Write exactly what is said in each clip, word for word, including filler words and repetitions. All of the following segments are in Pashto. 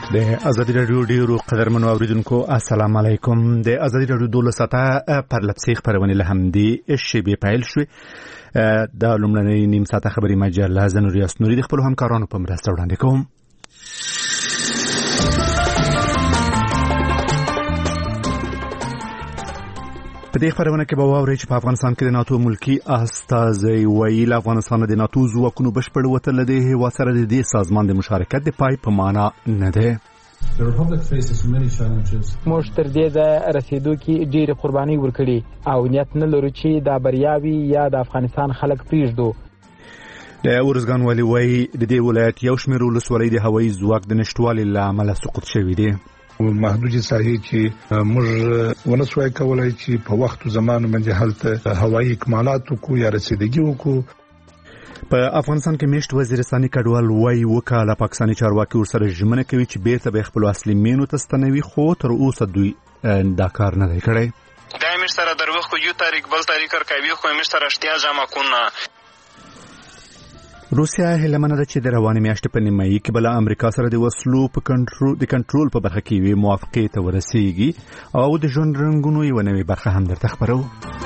د ازادي راډیو ډیرو قدرمنو اوریدونکو السلام علیکم. د ازادي راډیو دوله ساعته پر لپسې خبرونه له همدې شی پیل شوې. د لومړنۍ نیم ساعته خبري مجله زنوریاس نوري د خپل همکارانو په مرسته وړاندې کوم. په دې خبرونه کې به واورئ چې په افغانستان کې د ناتو ملکی استازی ویل افغانستان د ناتو ځواکونو بشپړ وتل د هیواد سره د دې سازمان د مشارکت د پای په معنا نه ده. موږ تر دې ځایه رسیدو کې ډېرې قربانۍ ورکړي او نیت نه لرو چې دا بریاوي یا د افغانستان خلک پرېږدو. د ارزګان والي وایي د دې ولایت یو شمېر ولسوالۍ د هوایي ځواک د نشتوالي له امله سقوط شوي دي. محدودي ساحې چې موږ ونسوای کولای چې په وخت او زمان باندې هلته هوایي اکمالات وکړو یا رسیدګي وکړو. په افغانستان کې میشت وزیرستاني کډوال وایي وکاله پاکستاني چارواکي ورسره ژمنه کوي چې بیرته به خپل اصلي مینو ته ستنوي، خو تر اوسه دوی دا کار نه دی کړی. دا میشت سره دروغ خو یو تاریخ بل تاریخ کوي خو میشت سره اشتیا جمع کونه. روسیا هلمنه ده چې د روانې میاشتې په نیمایي کې بل امریکا سره د وسلو په کنټرول د کنټرول په برخه کې وی موافقه ته ورسیږي او د ژوند رنگونو یو نوې برخه هم درته خبرو.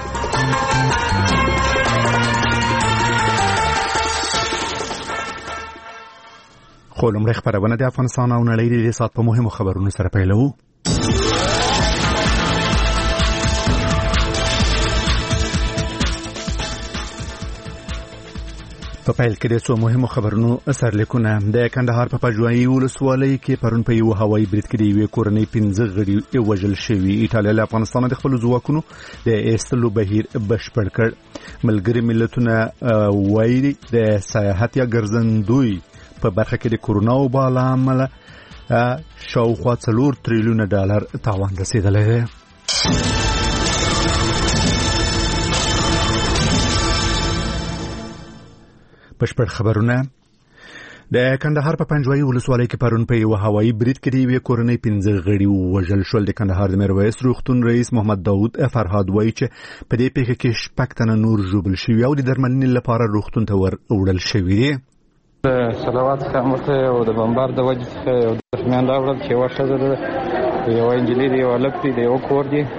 خو لومړی خبرونه د افغانستان او نړۍ د سات په مهمو خبرونو سره پیلو. په پیل کې د څو مهمو خبرونو سرلیکونه. د کندهار په پجوایي ولسوالۍ کې پرون په یو هوایي برید کې د یوې کورنۍ پنځه غړي وژل شوي. ایټالیا له افغانستان د خپل ځواکونو د ایستلو بهیر بشپړ کړ. ملګري ملتونه وایي د سیاحت یا ګرځندوی په برخه کې د کورونا وبا له امله شاوخوا څلور تریلیونه ډالر تاوان رسیدلی دی. بشپړ خبرونه. د کندهار په پنجوایي ولسوالۍ کې پرون په یو هوایي برید کې د یوې کورنۍ پنځه غړي وژل شول. د کندهار د میرویس روغتون رئیس محمد داود فرهاد وایي چې په دې پیښه کې شپږ تنه نور ژوبل شوي او د درملنې لپاره روغتون ته ور وړل شوي دي. صلوات څخه مرته او د بمبار د وجې څخه یو دښمن راوړل چې یوه ښځه ده، یوه نجلۍ ده، یوه هلک دی، د یوه کور دی.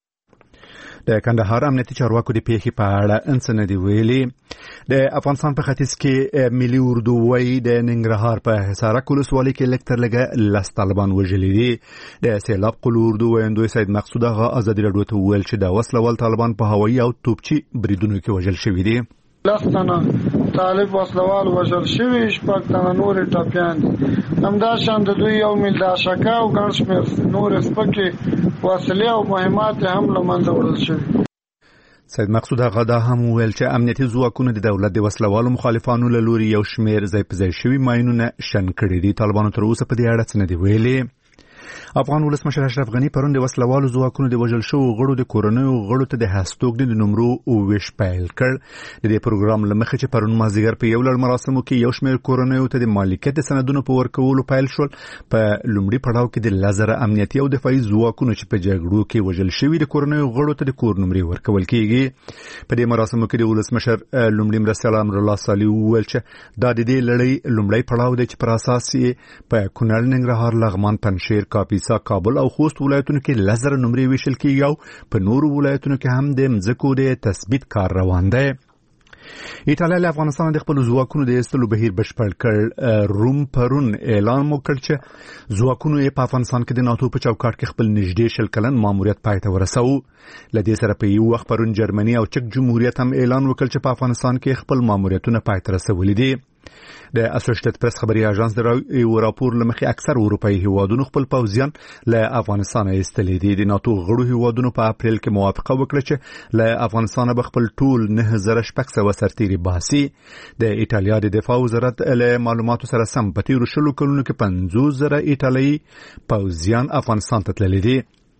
د کندهار امنیتي چارواکو د پیښې په اړه انڅ نه دی ویلي. د افغانستان په ختیځ کې ملي اردو وایي د ننګرهار په حصارک ولسوالۍ کې لږ تر لږه لس طالبان وژلي دي. د سیلاب قل اردو ویندوی سید مقصود هغه ازادي راډیو ته وویل چې د وسله وال طالبان په هوایي او توپچي بریدونو کې وژل شوي دي. لس تنه طالب وسلوال وژل شوي، شپږ تنه نورې ټپیان دي. همداشان د دوی یو میل د اشکا او ګڼ شمېر نورې سپکې وسلې او مهمات هم له منځه وړل شوي. سید مقصود هغه دا هم وویل چې امنیتي ځواکونو د دولت د وسلوالو مخالفانو له لوري یو شمېر ځای په ځای شوي ماینونه شن کړي دي. طالبانو تر اوسه په دې اړه څه نه دي ویلي. افغان ولسمشر اشرف غنی پرون د وسلوالو ځواکونو د وژل شوو غړو د کورنیو غړو ته د هستوګنې د نمرو ویش پیل کړ. د دې پروګرام له مخې چې پرون مازدیګر په یو لړ مراسمو کې یو شمېر کورنیو ته د مالکیت سندونو په ورکولو پیل شول. په لومړي پړاو کې د لزر امنیتي او دفاعي ځواکونو چې په جګړو کې وژل شوي د کورنیو غړو ته د کور نمرې ورکول کیږي. په دې مراسمو کې د ولسمشر لومړي مرستیال امر الله صالح وویل چې دا د دې لړۍ لومړی پړاو دی چې پر اساس یې په کونړ، ننګرهار، لغمان، پنجشیر، کاپیسا، کابل او خوست ولایتونو کې لزر نمرې ویشل کیږي او په نورو ولایتونو کې هم د مځکو د تثبیت کار روان دی. ایټالیا له افغانستان د خپل ځواکونو د ایستلو بهیر بشپړ کړ. روم پرون اعلان وکړ چې ځواکونو یې په افغانستان کې د ناتو په چوکاټ کې خپل نږدې شل کلن ماموریت پای ته ورساو. له دې سره په یو وخت پرون جرمني او چک جمهوریت هم اعلان وکړ چې په افغانستان کې خپل ماموریتونه پای ته رسولي دي. د اسوسییټډ پریس خبري اژانس د راپور لمخې اکثر اروپایي هیوادونو خپل پوځیان له افغانستان ایستلي دي. د ناتو غړو هیوادونو په اپریل کې موافقه وکړه چې له افغانستان به خپل ټول نه زره شپږ سوه سرتیري باسي. د ایټالیا د دفاع وزارت له معلوماتو سره سم په تیرو شلو کلونو کې پنځوس زره ایټالوي پوځیان افغانستان ته تللي دي.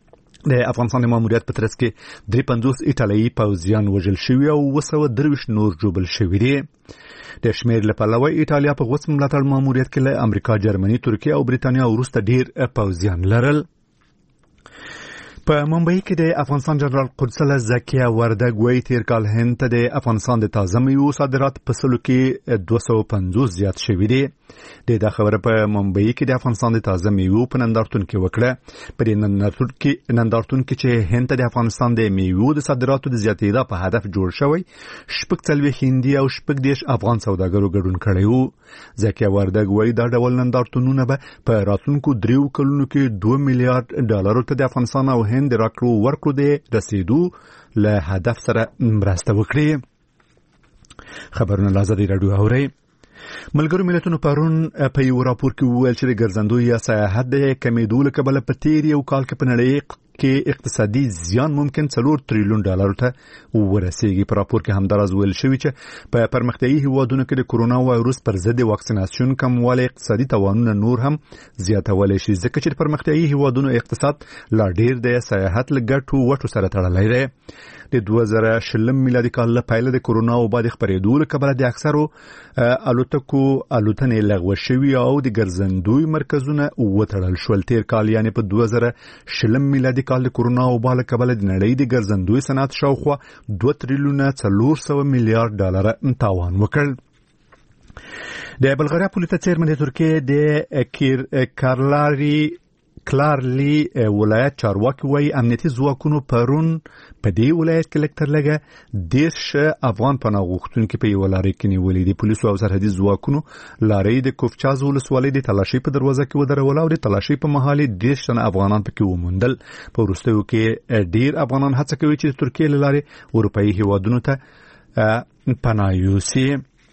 د افغانستان د ماموریت په ترڅ کې درې پنځوس ایټالوي پوځیان وژل شوي او اوه سوه درویشت نور ژوبل شوي دي. د شمېر له پلوه ایټالیا په غوڅ ملاتړ ماموریت کې له امریکا، جرمني، ترکیه او بریتانیا وروسته ډیر پوځیان لرل. په ممبئی کې د افغانستان جنرال قدسله زکیه وردګ وایي تیر کال هند ته د افغانستان د تازه میوو صادرات په سلو کې دوه سوه پنځوس زیات شوي دي. د دا خبره په ممبئی کې د افغانستان د تازه میوو په نندارتون کې وکړه. په دې نندارتون کې نندارتون کې چې هند ته د افغانستان د میوو د صادراتو د زیاتېدا په هدف جوړ شوی شپږ څلوېښت هندي او شپږ دېرش افغان سوداګرو ګډون کړی و. زکیه وردګ وایي دا ډول نندارتونونه به په راتلونکو دریو کلونو کې دوه میلیارډ ډالرو ته د افغانستان او هند د راکړو ورکړو د رسیدو له هدف سره مرسته وکړي. خبرونه له ازادي راډیو اورئ. ملګرو ملتونو پرون په یو راپور کې وویل چې د ګرځندوی یا سیاحت د کمیدو له کبله په تیر یو کال کې په نړۍ کې اقتصادي زیان ممکن څلور تریلیون ډالرو ته ورسیږي. په راپور کې همداراز ویل شوی چې په پرمختیايي هیوادونو کې د کورونا وایروس پر ضد واکسیناسیون کموالی اقتصادي توانونه نور هم زیاتولی شي، ځکه چې د پرمختیايي هیوادونو اقتصاد لا ډیر د سیاحت له ګټو وټو سره تړلی دی. د دوه زره شلم میلادي کال له پیله د کورونا وبا د خپرېدو له کبله د اکثرو الوتکو الوتنې لغوه شوي او د ګرځندوی مرکزونه وتړل شول. تیر کال یعنې په دوه زره شلم میلادي کال د کورونا وبا له کبله د نړۍ د ګرځندوی صنعت شاوخوا دوه تریلیونه څلور سوه میلیارډ ډالره تاوان وکړ. د بلغاریا پولیس چیرمن د ترکیې د کیر کارلاری کلارلی ولایت چارواکي وایي امنیتي ځواکونو پرون په دې ولایت کې لږ تر لږه دېرش افغان پناه غوښتونکي په یوه لارۍ کې نیولي دي. پولیسو او سرحدي ځواکونو لارۍ د کوفچاز ولسوالۍ د تلاشۍ په دروازه کې ودروله او د تلاشۍ په مهال یې دېرش تنه افغانان پکې وموندل. په وروستیو کې ډیر افغانان هڅه کوي چې د ترکیې له لارې اروپایي هیوادونو ته پناه یوسي.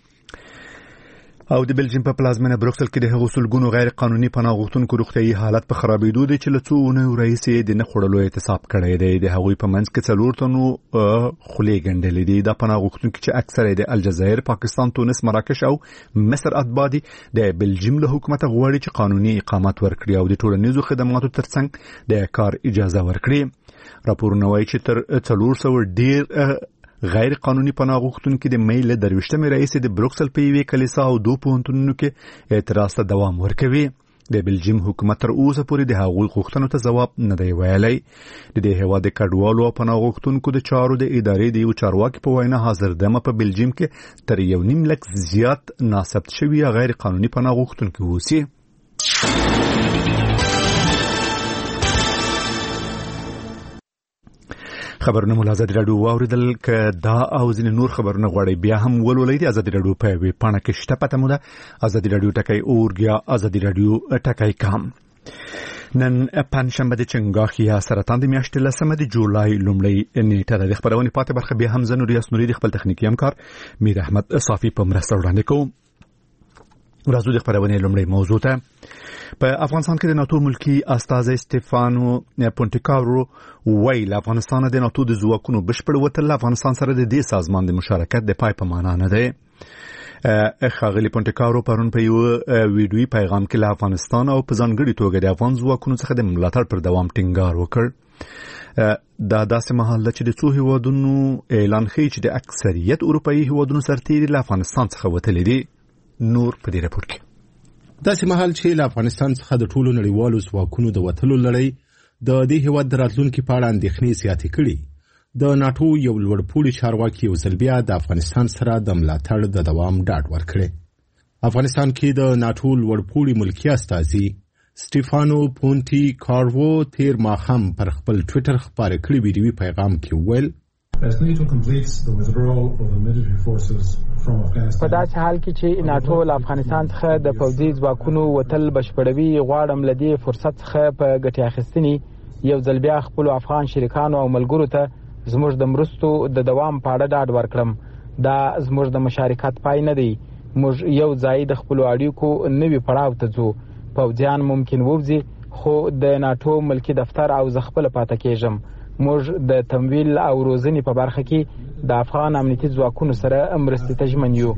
او د بلجیم په پلازمینه بروکسل کې د هغو سلګونو غیر قانوني پناه غوښتونکو روغتیايي حالت په خرابېدو دی چې له څو اونیو راهیسې د نه خوړلو اعتصاب کړی دی. د هغوی په منځ کې څلور تنو خولې ګنډلې دي. دا پناه غوښتونکي چې اکثره یې د الجزایر، پاکستان، تونس، مراکش او مصر اتباع دي د بلجیم له حکومته غواړي چې قانوني اقامت ورکړي او د ټولنیزو خدماتو ترڅنګ د کار اجازه ورکړي. راپورونه وایي چې تر څلور سوه ډیر غیر قانوني پناه غوښتونکي د مې له درویشتمې راهیسې د بروکسل په یوې کلیسا او دوه پوهنتونونو کې اعتراض ته دوام ورکوي. د بلجیم حکومت تر اوسه پورې د هغوی غوښتنو ته ځواب نه دی ویلی. د دې هېواد د کډوالو او پناه غوښتونکو د چارو د ادارې د یو چارواکي په وینا حاضر دمه په بلجیم کې تر یو نیم لک زیات ناثبت شوي غیر قانوني پناه غوښتونکي اوسي. خبرونه مو ازادي راډیو واوریدل. که دا او ځینې نور خبرونه غواړئ بیا هم ولولئ د ازادي راډیو په ویب پاڼه کې شته. پته مو ده ازادي راډیو ټکی اورګ یا ازادي راډیو ټکی کام. نن پنجشنبه د چنګاښ یا سرطان د میاشتې لسمه د جولای لومړۍ نیټه ده. د خبرونې پاتې برخه بیا هم زه نوریاس نوري د خپل تخنیکي همکار میر احمد صافي په مرسته وړاندې کوم. راځو د خبرونې لومړۍ موضوع ته. په افغانستان کې د ناتو ملکی استازی سټيفانو پونټیکاورو ویل افغانستان د ناتو د ځواکونو بشپړ وتل افغانستان سره د دې سازمان د مشارکت د پای په معنا نه دی. ښاغلي پونټیکاورو پرون په یو ویډیوي پیغام کې له افغانستان او په ځانګړي توګه د افغان ځواکونو څخه د ملاتړ پر دوام ټینګار وکړ. دا داسې مهال ده چې د څو هیوادونو اعلان ښیي چې د اکثریت اروپایي هیوادونو سرتیري له افغانستان څخه وتلي دي. نور په دې راپور کې داسې مهال چې له افغانستان څخه د ټولو نړیوالو ځواکونو د وتلو لړۍ د دې هېواد د راتلونکي په اړه اندېښنې زیاتې کړي. د ناټو یو لوړپوړي چارواکي یو ځل بیا د افغانستان سره د ملاتړ د دوام ډاډ ورکړی. افغانستان کې د ناټو لوړپوړي ملکي استازي سټيفانو پونټیکاورو تیر ماښام پر خپل ټویټر خپاره کړي ویډیوي پیغام کې وویل As NATO completes the withdrawal of the military forces from Afghanistan. په داسې حال کې چې ناټو له افغانستان څخه د پوځي ځواکونو وتل بشپړوي غواړم له دې فرصت څخه په ګټې اخیستنې یو ځل بیا خپلو افغان شریکانو او ملګرو ته زموږ د مرستو د دوام په اړه ډاډ ورکړم. دا زموږ د مشارکت پای نه دی. موږ یو ځای د خپلو اړیکو نوي پړاو ته ځو. پوځیان ممکن ووځي خو د ناټو ملکي دفتر او زه خپله پاته کېږم. موږ د تمویل او روزنې په برخه کې د افغان امنیتي ځواکونو سره مرستې ته ژمن یو.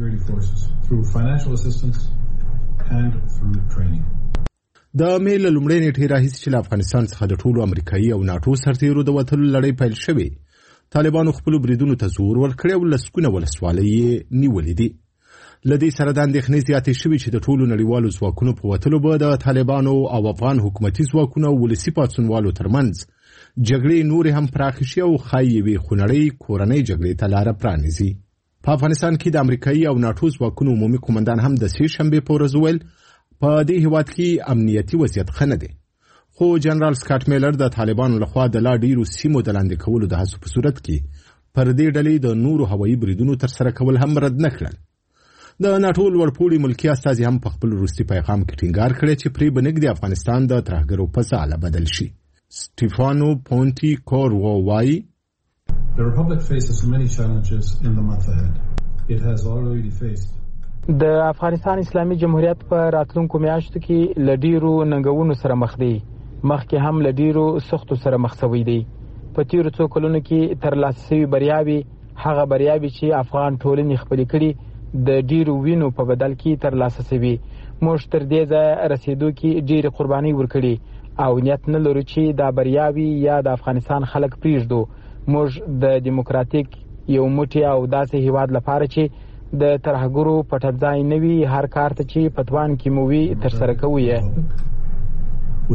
د مې له لومړۍ نیټې راهیسې چې له افغانستان څخه د ټولو امریکایي او ناټو سرتیرو د وتلو لړۍ پیل شوې، طالبانو خپلو بریدونو ته زور ورکړی او لسګونه ولسوالۍ یې نیولې دي. له دې سره د اندېښنې زیاتې شوې چې د ټولو نړیوالو ځواکونو په وتلو به د طالبانو او افغان حکومتي ځواکونو او ولسي پاڅونوالو ترمنځ جګړې نورې هم پراخې شي او ښایي یوې خونړۍ کورنۍ جګړې ته لاره پرانیزي. په افغانستان کې د امریکایي او ناټو ځواکونو عمومي قومندان هم د سې شنبې په ورځ وویل په دې هیواد کې امنیتي وضعیت ښه نه دی، خو جنرال سکاټ میلر د طالبانو لخوا د لا ډیرو سیمو د لاندې کولو د هڅو په صورت کې پر دې ډلې د نورو هوایي بریدونو ترسره کول هم رد نه کړل. د ناټو لوړپوړي ملکي استازي هم په خپل وروستي پیغام کې ټینګار کړی چې پرې به نږدې افغانستان د ترهګرو په ځاله بدل شي. سټیفانو پونټي کورو وایي The Republic faces many challenges in the month ahead. It has already faced د افغانستان اسلامي جمهوریت په راتلونکو میاشتو کې له ډیرو ننګونو سره مخ دی، مخکې هم له ډیرو سختو سره مخ شوی دی. په تیرو څو کلونو کې ترلاسه شوي بریاوې هغه بریاوې چې افغان ټولنې خپلې کړي د ډیرو وینو په بدل کې ترلاسه شوي. موږ تر دې ځایه رسېدو کې ډیرې قربانۍ ورکړي او نیت نه لرو چې دا بریاوې یا د افغانستان خلک پرېږدو. موږ د دیموکراتیک یو موټی او داسې هیواد لپاره چې د ترهګرو پټرځای نه وي هر کار ته چې په توان کې مو وي ترسره کوو یې.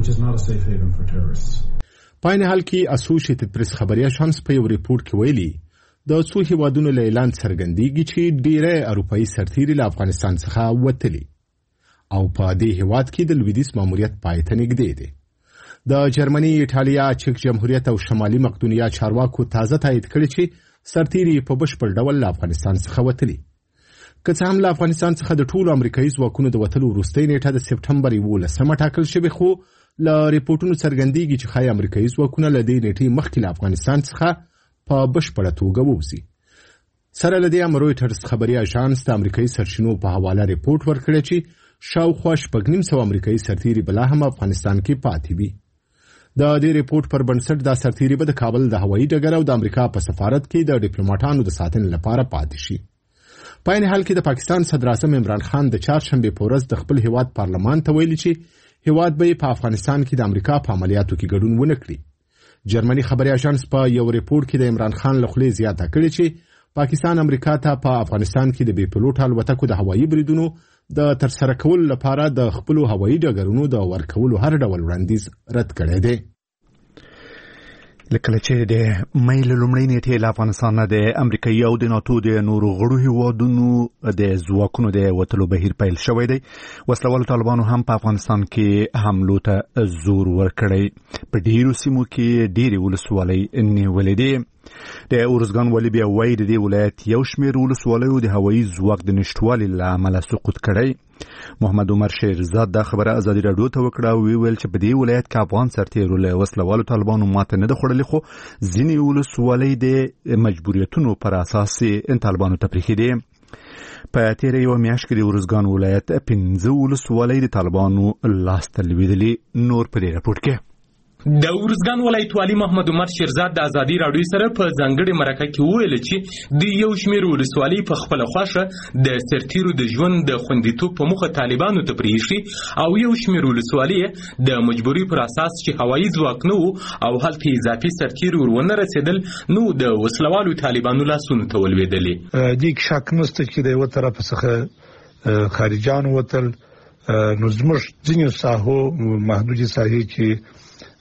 په عین حال کې اسوسییټډ پریس خبري اژانس په یو ریپورت کې ویلي د څو هیوادونو له اعلان څرګندېږي چې ډېری اروپایي سرتیري له افغانستان څخه وتلي او په دې هیواد کې د لویدیځ ماموریت پای ته نږدې دی. د جرمني، ایټالیا، چک جمهوریت او شمالي مقدونیا چارواکو تازه تایید کړی چې سرتیري په بشپړ ډول له افغانستان څخه وتلي. که څه هم له افغانستان څخه د ټولو امریکایي ځواکونو د وتلو وروستۍ نیټه د سپټمبر یولسمه ټاکل شوې، خو له ریپورټونو څرګندېږي چې ښایي امریکایي ځواکونه له دې نیټې مخکې له افغانستان څخه په بشپړه توګه ووځي. سره له دې هم رویټرز خبري اژانس د امریکایي سرچینو په حواله ریپورټ ورکړی چې شاوخوا شپږ نیم سوه امریکایي سرتیري بلا هم افغانستان کې پاتې وي. د دې ریپورت پر بنسټ دا سرتیري به د کابل د هوایي ډګر او د امریکا په سفارت کې د ډیپلوماټانو د ساتنې لپاره پاتې شي. په عین حال کې د پاکستان صدر اعظم عمران خان د چهارشنبې په ورځ د خپل هیواد پارلمان ته ویلي چې هیواد به په افغانستان کې د امریکا په عملیاتو کې ګډون ونه کړي. جرمني خبري اژانس په یو ریپورت کې د عمران خان له خولې زیاته کړې چې پاکستان امریکا ته په افغانستان کې د بې پلوټ الوتکو د هوایي بریدونو د ترسره کولو لپاره د خپلو هوایي ډګرونو د ورکولو هر ډول وړاندیز رد کړی دی. لکه چې د مې له لومړۍ نیټې له افغانستان نه د امریکایي او د ناټو د نورو غړو هیوادونو د ځواکونو د وتلو بهیر پیل شوی دی. وسلوالو طالبانو هم په افغانستان کې حملو ته زور ورکړی. په ډیرو سیمو کې ډیرې ولسوالۍ نیولې دي. د اورزګان والي بیا وایي د دې ولایت یو شمېر ولسوالیو د هوایي ځواک د نشتوالي له امله سقوط کړی. محمد عمر شیرزاد دا خبره ازادي راډیو ته وکړه او ویل چې په دې ولایت کې افغان سرتیرو له وسلوالو طالبانو ماته نه ده خوړلې، خو ځینې ولسوالۍ د مجبوریتونو پر اساس طالبانو ته پرېښې دي. په تېره یوه میاشت کې د اورزګان ولایت پنځه ولسوالۍ د طالبانو لاسته لوېدلې. نور په دې راپورټ کې د اورزګان ولایت والي محمد عمر شیرزاد د ازادي راډیو سره په ځانګړې مرکه کې وویل چې د یو شمېر ولسوالۍ په خپله خوښه د سرتیرو د ژوند د خوندیتوب په موخه طالبانو ته پرېښي او یو شمېر ولسوالۍ د مجبوري پر اساس چې هوایي ځواک نه و او هلته اضافي سرتیري ور ونه رسېدل نو د وسلوالو طالبانو لاسونو ته ولوېدلې. دې شک نشته چې د یوه طرف څخه خارجان وتل، نو زموږ ځینې ساحو محدودې ساحې چې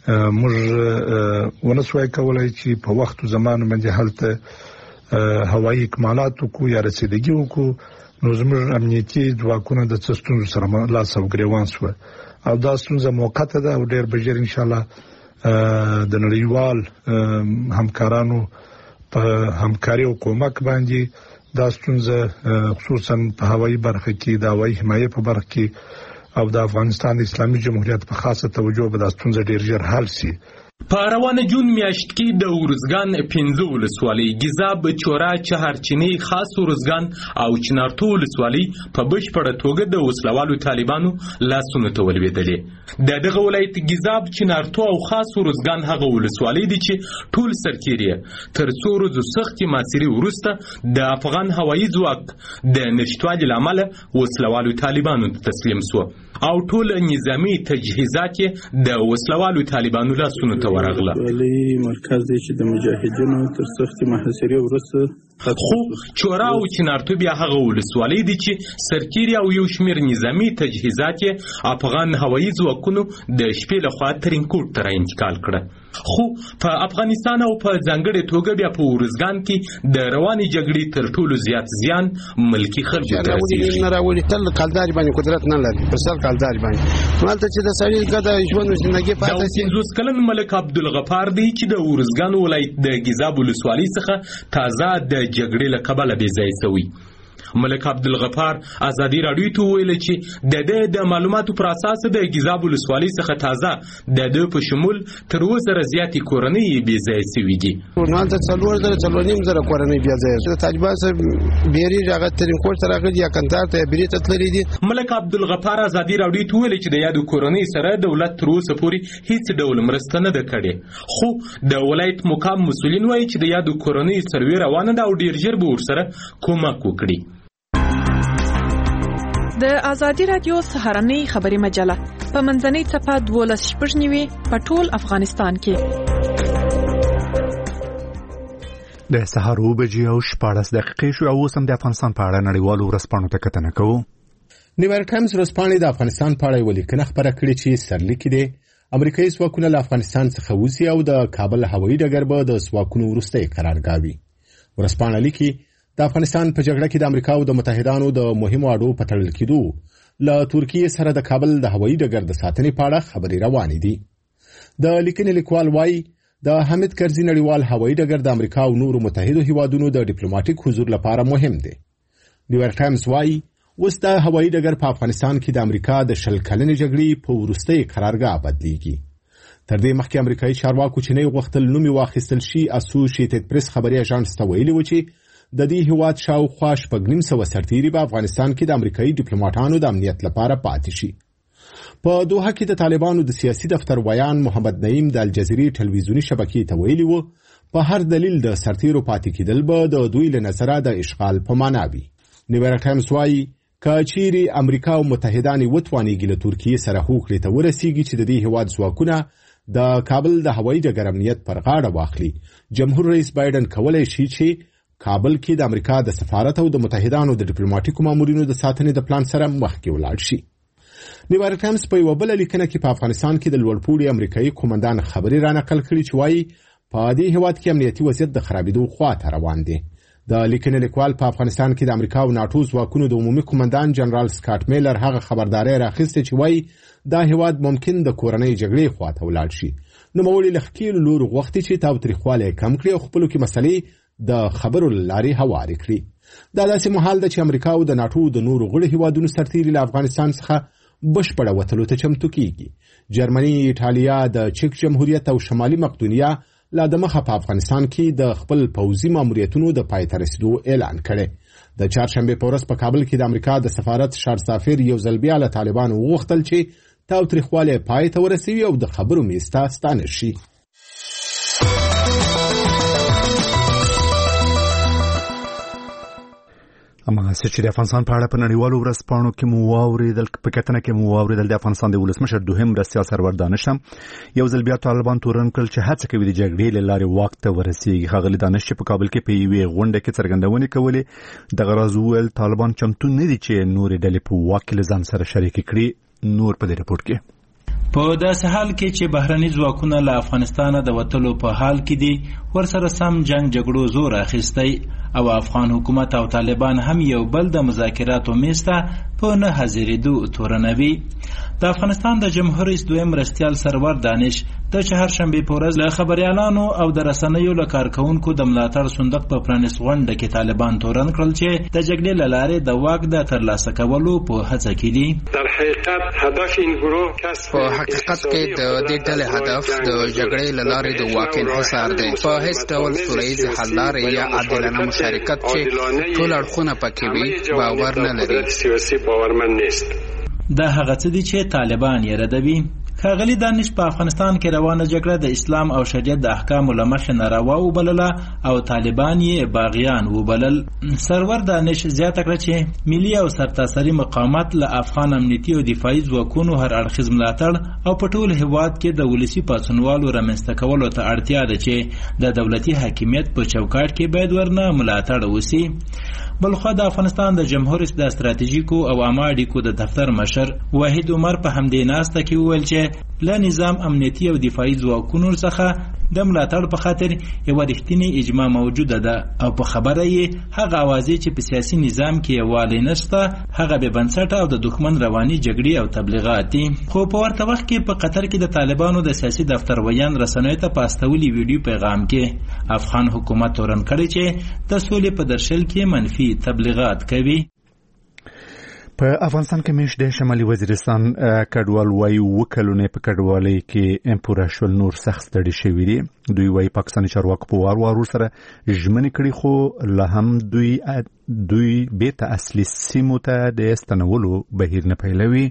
موږ ونسوای کولای چې په وختو زمانو باندې هلته هوایي اکمالات وکړو یا رسیدګي وکړو، نو زموږ امنیتي ځواکونه د څه ستونزو سره لاس او ګریوان شول او دا ستونزه موقته ده او ډېر به ژر انشاءالله د نړیوال همکارانو په همکاري او کومک باندې دا ستونزه خصوصا په هوایي برخه کې د هوایي حمایې په برخه کې او د افغانستان اسلامي جمهوریت په خاصه توجه به د ستونزې ډیر ژر حل شي. په روانه جون میاشت کې د اورزګان پنځه ولسوالۍ ګیزاب، چوره، چهارچینی، خاص اورزګان او چنارتو ولسوالۍ په بشپړه توګه د وسلوالو طالبانو لاسونو ته ولوېدلې. د دغه ولایت ګیزاب، چنارتو او خاص اورزګان هغه ولسوالۍ دي چې ټول سرتیري تر څو ورځو سختې محاصرې وروسته د افغان هوایي ځواک د نشتوالي له امله وسلوالو طالبانو ته تسلیم شو او ټول نظامي تجهیزات د وسلوالو طالبانو لاسونو ته ته ورغله. مرکز دی چې د مجاهدینو تر سختې محاصرې وروسته خو چوره او چنارتو بیا هغه ولسوالۍ دي چې سرتیري او یو شمېر نظامي تجهیزات یې افغان هوایي ځواکونو د شپې لخوا ترینکوټ ته راانتقال کړه. خو په افغانستان او په ځانګړې توګه بیا په ارزګان کې د روانې جګړې تر ټولو زیات زیان ملکي خلکو ته رسېږي. نه راوړي تل کلداري باندې قدرت نه لري، په سر کلداري باندې مالته چې د سړي ګډه ژوند زندګي پاتې شي. د پنځوس کلن ملک عبدالغفار دی چې د ارزګان ولایت د ګیزاب ولسوالۍ څخه تازه د جګړې له کبله بې ځایه شوی. ملک عبدالغفار ازادي راډیو ته وویل چې د ده د معلوماتو پر اساس د ګیزاب ولسوالۍ څخه تازه د ده په شمول تر اووه زره زیاتې کورنۍ بې ځایه شوي دي. هلته څلور زره څلور نیم زره کورنۍ بې ځایه شوي. د طالبان څخه بیریږي، هغه ترینکوټ ته راغلي یا کندهار ته یا بیرې ته تللي دي. ملک عبدالغفار ازادي راډیو ته وویل چې د یادو کورنۍ سره دولت تر اوسه پورې هیڅ ډول مرسته نه ده کړې، خو د ولایت مقام مسؤلین وایي چې د یادو کورنۍ سروې روانه ده او ډېر ژر به ورسره کومک وکړي. د ازادي راډیو سهارنۍ خبري مجله په منځنۍ څپه دولس شپږ نیوي په ټول افغانستان کې. د سهار اوه بجې او شپاړس دقیقې شو او اوس هم د افغانستان په اړه نړیوالو ورځپاڼو ته کتنه کوو. نیویارک ټایمز ورځپاڼې د افغانستان په اړه یوه لیکنه خپره کړې چې سرلیکي دی امریکایي ځواکونه له افغانستان څخه وځي او د کابل هوایي ډګر به د ځواکونو وروستی قرارګاه وي. ورځپاڼه لیکي د افغانستان په جګړه کې د امریکا او د متحدانو د مهمو اډو په تړل کېدو له ترکیې سره د کابل د هوایي ډګر د ساتنې په اړه خبرې روانې دي. د لیکنې لیکوال وایي د حامد کرزي نړیوال هوایي ډګر د امریکا او نورو متحدو هیوادونو د ډیپلوماټیک حضور لپاره مهم دی. نیویارک ټایمز وایي اوس د هوایي ډګر په افغانستان کې د امریکا د شل کلنې جګړې په وروستۍ قرارګاه بدلیږي. تر دې مخکې امریکایي چارواکو چې نه غوښتل نوم واخیستل شي اسوسییټډ پریس خبري اژانس ته ویلي و چې د دې هیواد شاوخوا شپږ نیم سوه سرتیري په افغانستان کې د امریکایي ډیپلوماټانو د امنیت لپاره پاتې شي. په دوحه کې د طالبانو د سیاسي دفتر ویان محمد نعیم د الجزیرې ټلویزیوني شبکې ته ویلي و په هر دلیل د سرتیرو پاتې کېدل به د دوی له نظره د اشغال په معنا وي. نیویارک ټایمز وایي که چیرې امریکا او متحدان وتوانېږي له ترکیې سره هوکړې ته ورسیږي چې د دې هیواد ځواکونه د کابل د هوایي ډګر امنیت پر غاړه واخلي، جمهور رئیس بایدن کولی شي چې کابل کې د امریکا د سفارت او د متحدانو د ډیپلوماټیکو مامورینو د ساتنې د پلان سره مخکې ولاړ شي. نیویارک ټایمز په یوه بله لیکنه کې په افغانستان کې د لوړپوړي امریکایي قومندان خبرې رانقل کړي چې وایي په دې هیواد کې امنیتي وضعیت د خرابېدو خواته روان دی. د لیکنې لیکوال په افغانستان کې د امریکا او ناټو ځواکونو د عمومي قومندان جنرال سکاټ میلر هغه خبرداری راخیستې چې وایي دا هیواد ممکن د کورنۍ جګړې خواته ولاړ شي. نوموړي له ښکېلو لورو غوښتي چې تاوتریخوالی کم کړي او خپلو کې مسلې د خبرو لارې هوارې کړي. دا داسې محال ده چې امریکا او د ناټو د نورو غړو هیوادونو سرتیري له افغانستان څخه بشپړه وتلو ته چمتو کیږي. جرمني، ایټالیا، د چک جمهوریت او شمالي مقدونیا لا د مخه په افغانستان کې د خپل پوځي ماموریتونو د پای ته رسیدو اعلان کړي. د چهارشنبې په ورځ په کابل کې د امریکا د سفارت شارسافر یو ځل بیا له طالبانو وغوښتل چې تاوتریخوالی پای ته ورسوي او د خبرو میز ته ستانه شي. اما چې د افغانستان په اړه په نړیوالو ورځپاڼو کې مو واورېدل په کتنه کې مو واورېدل د افغانستان د ولسمشر دوهم مرستیال سرور دانش هم یو ځل بیا طالبان تورن کړل چې هڅه کوي د جګړې له لارې واک ته ورسیږي. ښاغلي دانش چې په کابل کې په یوې غونډه کې څرګندونې کولې دغه راز وویل طالبان چمتو نه دي چې نورې ډلې په واک کې له ځان سره شریکې کړي. نور په دې رپورټ کې په داسې حال کې چې بهرني ځواکونه له افغانستانه د وتلو په حال کې دي، ورسره سم جنگ جګړو زور اخیستی او افغان حکومت او طالبان هم یو بل د مذاکراتو میز ته په نه حاضرېدو تورنوي. د افغانستان د جمهور رئیس دویم مرستیال سرور دانش د چهارشنبې په ورځ له خبریالانو او د رسنیو له کارکونکو د ملاتړ صندوق په پرانیست غونډه کې طالبان تورن کړل چې د جګړې له لارې د واک د ترلاسه کولو په هڅه کې دي. در حقیقت هدف این گروه په حقیقت کې د دې ډلې هدف د جګړې له لارې د واک انحصار دی. په هیڅ ډول سوله ییزې حل لارې یا عادلانه مشارکت چې ټول اړخونه پکې وي باور نه لري. دا هغه څه دي چې طالبان یې ردوي. ښاغلي دانش په افغانستان کې روانه جګړه د اسلام او شریعت د احکامو له مخې ناروا وبلله او طالبان یې باغیان وبلل. سرور دانش زیاته کړه چې ملي او سرتاسري مقاومت له افغان امنیتي او دفاعي ځواکونو هر اړخیز ملاتړ او په ټول هېواد کې د ولسي پاڅونوالو رامنځته کولو ته اړتیا ده چې د دولتي حاکمیت په چوکاټ کې باید ورنه ملاتړ وسي. بلخوا د افغانستان د جمهور رئیس د ستراتیژیکو او عامه اړیکو د دفتر مشر وحید عمر په همدې ناسته کې وویل چې له نظام امنیتي او دفاعي ځواکونو څخه د ملاتړ په خاطر یوه رښتینې اجماع موجوده ده او په خبره یې هغه اوازې چې په سیاسي نظام کې یووالی نشته هغه بې بنسټه او د دښمن رواني جګړې او تبلیغات دي. خو په ورته وخت کې په قطر کې د طالبانو د سیاسي دفتر ویان رسنیو ته په استولي ویډیو پیغام کې افغان حکومت تورن کړی چې د سولې په درشل کې منفي تبلیغات کوي. په افغانستان کې مېش د شمالي وزیرستان کډوال وایي اووه کلونه په کډوالۍ کې پوره شول نور سخت ستړي شوي دي. دوی وایي پاکستاني چارواکو په وار وار سره ژمنې کړي خو لا هم دوی دوی بیرته اصلي سیمو ته د ستنولو بهیر نه پیلوي.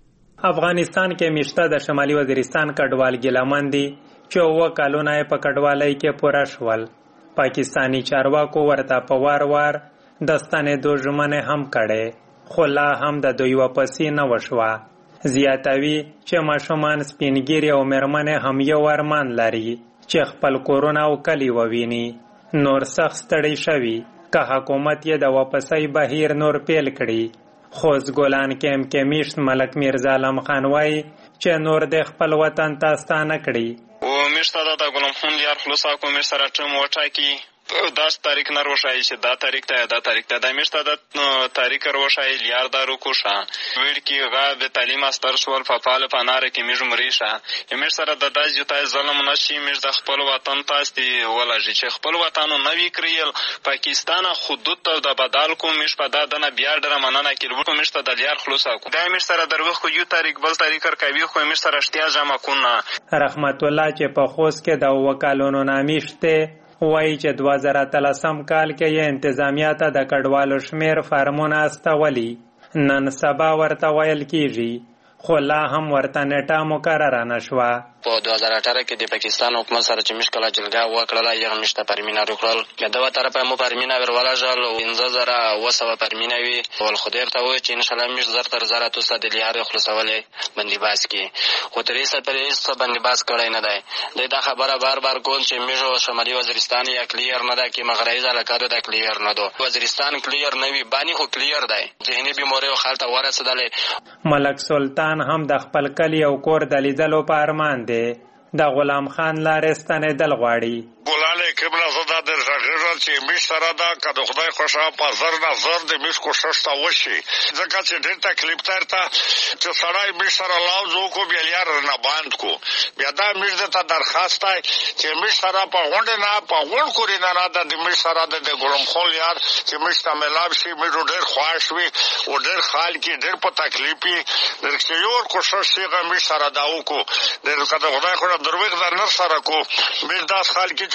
افغانستان کې مېشته د شمالي وزیرستان کډوال ګیلمن دي چې اووه کلونه په کډوالۍ کې پوره شول. پاکستاني چارواکو ورته په وار وار د ستنېدو ژمنې هم کړې خو لا هم د دوی واپسې نه وشوه. زیاتوي چې ماشومان سپینګیري او مېرمنې هم یو ارمان لري چې خپل کورونه او کلي وویني. نور سخت ستړي شوي که حکومت یې د واپسۍ بهیر نور پیل کړي. خوست ګولان کې کې میشت ملک میرزا علم خان وایي چې نور د خپل وطن ته ستانه کړي. و میشته دا د ګلم خون یار خلاصا کو میشته راټم وټاکی داش تاریخ نه روشای چې دا تاریخ ته دا تاریخ ته د میشته د تاریخ روشای لیار دارو کوشا ویل کې غا د تعلیم استر شول په پاله پنار کې میج مریشا یمر سره د داج یو تای ظلم نشي میج د خپل وطن تاسو ولژي چې خپل وطن نو وی کړیل پاکستان حدود ته د بدل کوم میش په دادنه بیا ډره مننه کړو میشته د لیار خلاصا کو دا میش سره دروخ کو یو تاریخ بل تاریخ کوي خو میش سره اشتیا جمع کونه. رحمت الله چې په خوست کې د وکالونو نامیشته وایي چې دوه زره اتلسم کال کې یې انتظامیه ته د کډوالو شمیر فارمونه استولي. نن سبا ورته ویل کیږي خو لا هم ورته نیټه مقرره نه شوه. په دوه زره اته کې د پاکستان حکومت سره چې مشکله جلګه وکړله یغه مشته پرمینه وکړل د دوه طرفه مو پرمینه ورولژل او پنځه زره اوه سوه پرمینه وي ول خدای ته وایي چې ان شاء الله مش زر تر زره توسه د لیار خلاصولې بندیباس کې خو ترې سره پرې څه بندیباس کړی نه دی. دا خبره بار بار کول چې میجو شمالي وزیرستان یا کلیر نه ده کې مغربي علاقو د کلیر نه دو وزیرستان کلیر نه وي بانی خو کلیر دی ذهني بیماری او خالته ورسېدلې. ملک سلطان هم د خپل کلی او کور د لیدلو په ارمان دی. د غلام خان لارې ستنېدل غواړي. ګلاله کبله زه دا درغږل چې میش سره دا که د خدای خوښه په زر نه زر د میش کوشش ته وشي ځکه چې ډېر تکلیف درته چې سړی میش سره لاوز وکړو بیا لیار نه باند کو بیا دا میش درته درخواست دی چې میش سره په غونډې نه په غونډ کورې نه نه د میش سره د ګلم خون لیار چې میش ته میلاب شي میش ډېر خوښ وي او ډېر خال کې ډېر په تکلیف وي چې یو کوشش شي هغه میش سره دا وکړو که د خدای خوښه درویغ در نر سره کو میش داس خال کې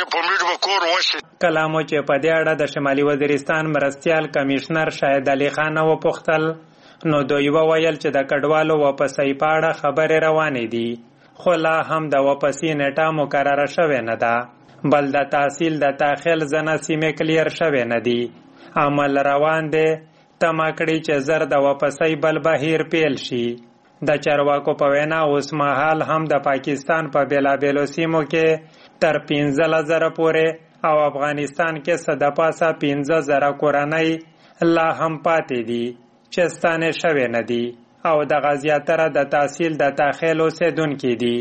کلامو چې په دې اړه د شمالي وزیرستان مرستیال کمشنر شاهد علي خان وپوښتل نو دوی وویل چې د کډوالو واپسۍ په اړه خبرې روانې دي خو لا هم د واپسۍ نیټه مقرره شوې نه ده بل د تحصیل د داخل ځنه سیمې کلیر شوې نه دي. عمل روان دی تمه کړي چې زر د واپسۍ بل بهیر پیل شي. د چارواکو په وینا اوس مهال هم د پاکستان په بېلابېلو سیمو کې تر پنځه زره پورې او افغانستان کې څه د پاسه پنځه زره کورنۍ لا هم پاتې دي چې ستانې شوې نه دي او دغه زیاتره د تحصیل د داخل اوسېدونکي دي.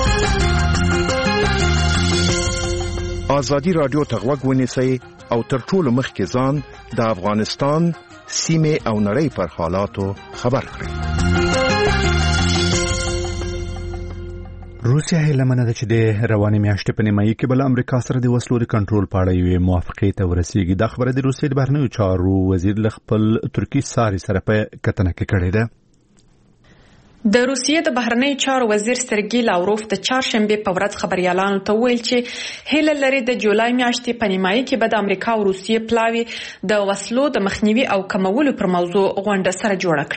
ازادي راډیو ته غوږ ونیسئ او تر ټولو مخکې ځان د افغانستان سیمې او نړۍ پر حالاتو خبر کړئ. روسیا هیله منه ده چې د روانې میاشتې په نیمایي کې بل امریکا سره د وسلو د کنټرول په اړه یوې موافقې ته ورسیږي. دا خبره د روسیې د بهرنیو چارو وزیر له خپل ترکي ساري سره په کتنه کې کړې ده. د روسیې د بهرنیو چارو وزیر سرګي لاوروف د چهارشنبه په ورځ خبريالانو ته ویل چې هیله لري د جولای میاشتې په نیمایي کې به د امریکا او روسیې پلاوي د وسلو د مخنیوي او کمولو پر موضوع غونډه سره جوړه کړي.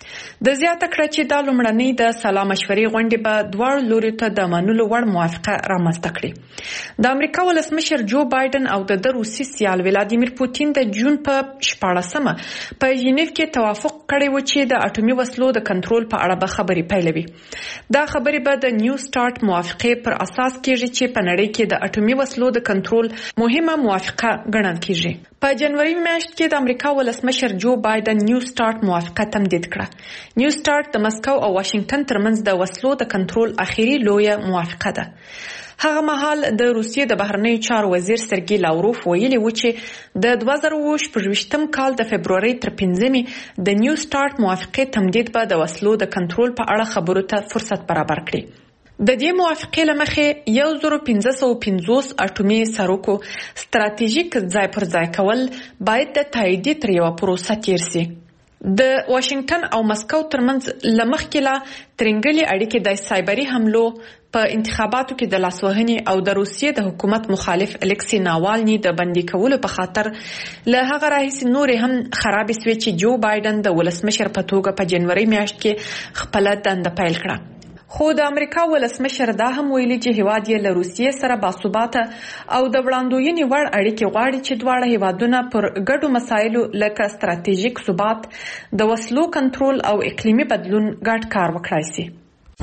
د زیاته کړه چې د لومړنۍ د سلا مشورې غونډې به دواړو لوري ته د منلو وړ موافقه رامنځته کړي. د امریکا ولسمشر جو بایدن او د روسي سیال ولادیمیر پوتین د جون په شپاړسمه په ژنیف کې توافق کړی و چې د اټومي وسلو د کنټرول په اړه به خبرې پیلوي. دا خبرې به د نیو سٹارټ موافقې پر اساس کېږي چې په نړۍ کې د اټومي وسلو د کنټرول مهمه موافقه ګڼل کېږي. په جنوري میاشت کې د امریکا ولسمشر جو بایدن نیو سٹارټ موافقه تمدید کړه. نیو سٹارټ د مسکو او واشنگټن ترمنځ د وسلو د کنټرول اخیری لویه موافقه ده. هغه مهال د روسیې د بهرنیو چارو وزیر سرګي لاوروف ویلي و چې د دوه زره اووه شپږویشتم کال د فبرورۍ تر پنځمې د نیو سٹارټ موافقې تمدید به د وسلو د کنټرول په اړه خبرو ته فرصت برابر کړي. د دې موافقې له مخې یو زر پنځه سوه پنځوس اټومي سروکو ستراتیژیک ځای پر ځای کول باید د تاییدي تر یوه پروسه تیر سي. د واشنگټن او مسکو ترمنځ له مخکې لا ترنګلې اړیکې د سایبري حملو په انتخاباتو کې د لاسوهنې او د روسیې د حکومت مخالف الکسی ناوالني د بندي کولو په خاطر له هغه راهیسې نورې هم خرابې سوې چې جو بایدن د ولسمشر په توګه په جنوري میاشت کې خپله دنده پیل کړه. خو د امریکا ولسمشر دا هم ویلي چې هیواد یې له روسیې سره باثباته او د وړاندوینې وړ اړیکې غواړي چې دواړه هیوادونه پر ګډو مسایلو لکه ستراتیژیک ثبات، د وسلو کنټرول او اقلیمي بدلون ګډ کار وکړای شي.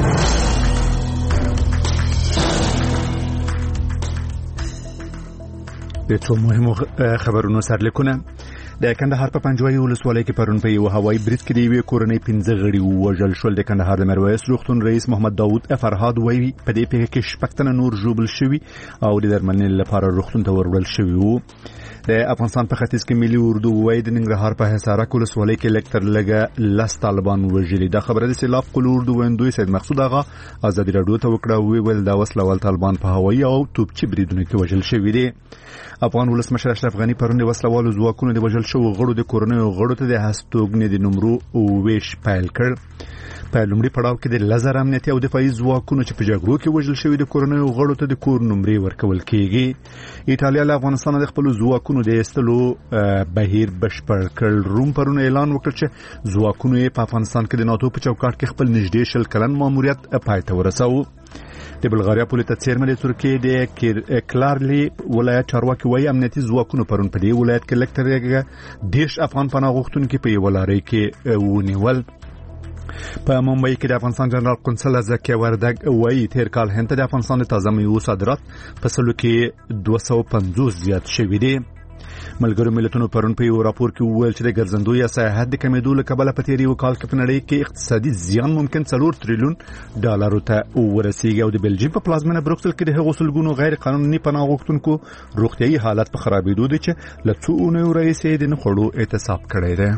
د څو مهمو خبرونو سرلیکونه. د کندهار په پنجوایي ولسوالۍ کې پرون په یو هوایي برید کې د یوې کورنۍ پنځه غړي ووژل شول. د کندهار د میرویس روغتون رئیس محمد داوود فرهاد وایي په دې پیښه کې شپږ تنه نور ژوبل شوي او د درملنې لپاره روغتون ته وروړل شوي وو. د افغانستان په ختیځ کې ملي اردو وایي د ننګرهار په حصارک ولسوالۍ کې لږ تر لږه لس طالبان وژلي. دا خبره د سیلاب قل اردو ویندوی سید مقصود آغا ازادي راډیو ته وکړه. ویل دا وسله وال طالبان په هوایي او توپچي بریدونو کې وژل شوي دي. افغان ولسمشر اشرف غنی پرون د وسله والو ځواکونو د وژل شوو غړو د کورنیو غړو ته د هستوګنې د نمرو ویش پیل کړ. په لومړي پړاو کې د لزر امنیتي او دفاعي ځواکونو چې په جګړو کې وژل شوي د کورنیو غړو ته د کور نمرې ورکول کېږي. ایټالیا له افغانستان د خپلو ځواکونو د ایستلو بهیر بشپړ کړ. روم پرون اعلان وکړ چې ځواکونو یې په افغانستان کې د ناتو په چوکاټ کې خپل نږدې شل کلن ماموریت پای ته ورساوه. د بلغاریا پولیس څیرمه د ترکیې د کلارلی ولایت چارواکي وایي امنیتي ځواکونو پرون په دې ولایت کې لږ تر لږه دېرش افغان پناه غوښتونکي په یوه لارۍ کې ونیول. په ممبئی کې د افغانستان جنرال قونسل زکیه وردګ وایي تیر کال هند ته د افغانستان د تازه میوو صادرات په سلو کې دوه سوه پنځوس زیات شوي دي. ملګرو ملتونو پرون په یو راپور کې وویل چې د ګرځندوی یا سیاحت د کمیدو له کبله په تیر یو کال کې په نړۍ کې اقتصادي زیان ممکن څلور تریلیون ډالرو ته ورسیږي او د بلجیم په پلازمینه بروکسل کې د هغو سلګونو غیر قانوني پناه غوښتونکو روغتیايي حالت په خرابېدو دی چې له څو اونیو راهیسې د نخړو اعتصاب کړی دی.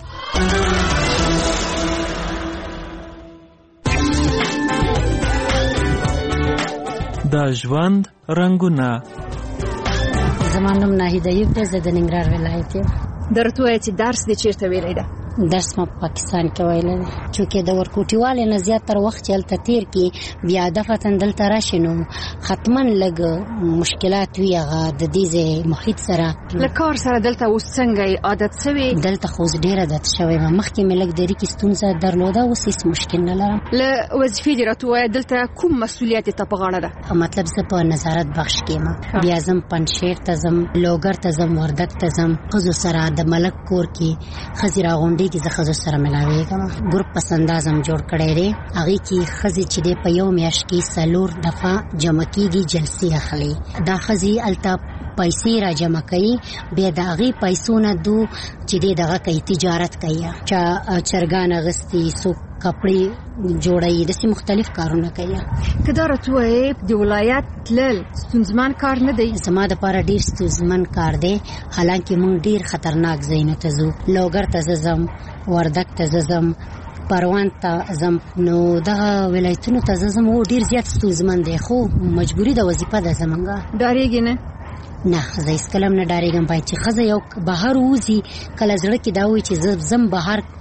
د ژوند رنګونه. زما نوم ناهیده ایوب دی، زه د ننګرهار ولایت یم. درته ووایه چې درس دې چېرته ویلی ده؟ درس ما په پاکستان کې ویلی دی، چونکې د ورکوټیوالې نه زیاتره وخت چې هلته تېر کړي بیا هدفتا دلته راشي نو حتما لږ مشکلات وي هغه د دې ځای محیط سره. له کار سره دلته اوس څنګه یې عادت سوې؟ دلته خو اوس ډېر عادت شوی یم. مخکې مې لږ د ریکې ستونزه درلوده، اوس هېڅ مشکل نه لرم. له وظیفې دې راته ووایه دلته کوم مسؤلیت یې ته په غاړه ده؟ مطلب زه په نظارت بخش کې یم، بیا ځم پنجشیر ته ځم، لوګر ته ځم، وردګ ته ځم. ښځو سره د ملک کور کې ښځې راغونډېږي، زه ښځو سره ملاویږم. ګروپ پس اندازم جوړ کړی دی، هغې کې ښځې چې دی په یو میاشت کې څلور دفعه جمع کېږي، جلسې اخلي. دا ښځې هلته پیسې را جمع کوي، بیا د هغې پیسو نه دو چې دی دغه کوي تجارت کوي، چا چرګان اغوستي، څوک کپړې جوړوي، داسې مختلف کارونه کوي. که دا راته ووایې د ولایت تلل ستونزمن کار نه دی؟ زما دپاره ډېر ستونزمن کار دی، حالانکې موږ ډېر خطرناک ځایونو ته ځو. لوګر ته زه ځم، وردګ ته زه ځم، پروان ته ځم، نو دغه ولایتونو ته زه ځم. و ډېر زیات ستونزمن دی، خو مجبوري د وظیفه ده زمونږ. ډارېږې نه؟ نه، زه هېڅکله هم نه ډارېږم. باید چې ښځه یو بهر ووځي، کله زړه کې دا وایي چې زه ځم بهر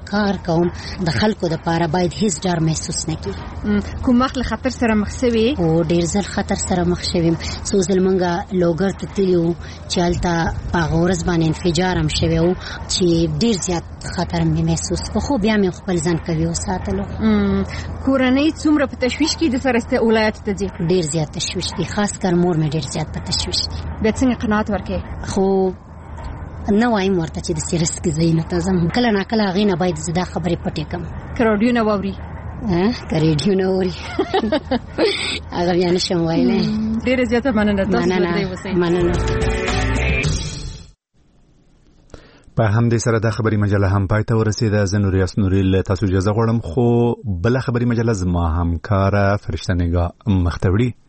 کار کوم د خلکو د پاره باید هیڅ ډار محسوس نه کړي. کوم وخت له خطر سره مخ شوي؟ او ډیر ځل خطر سره مخ شویم. څو ځل مونږه لوګر ته تللو چې هلته په هغه ورځ باندې انفجار هم شوی و چې ډیر زیات خطر مې محسوس کړ، خو بیا مې خپل ځان قوي وساتلو. کورنۍ څومره په تشویش کې د سره ولایت ته ځي؟ ډیر زیات تشویش دي، خاص کر مور مې ډیر زیات په تشویش دي. بیا څنګه قناعت ورکې؟ خو نه وایم ورته چې د سیرس کې ځای نه ته ځم، کله نا کله هغې نه باید زه دا خبرې پټې کړم. که راډیو نه واوري؟ که ریډیو نه اوري هغه بیا نشم ویلی. ډېره زیاته مننه. مننه مننه. په همدې سره دا خبري مجله هم پای ته ورسېده. زه نوریاس نوري له تاسو اجازه غواړم، خو بله خبري مجله زما همکاره فرشته نګاه مخ ته وړي.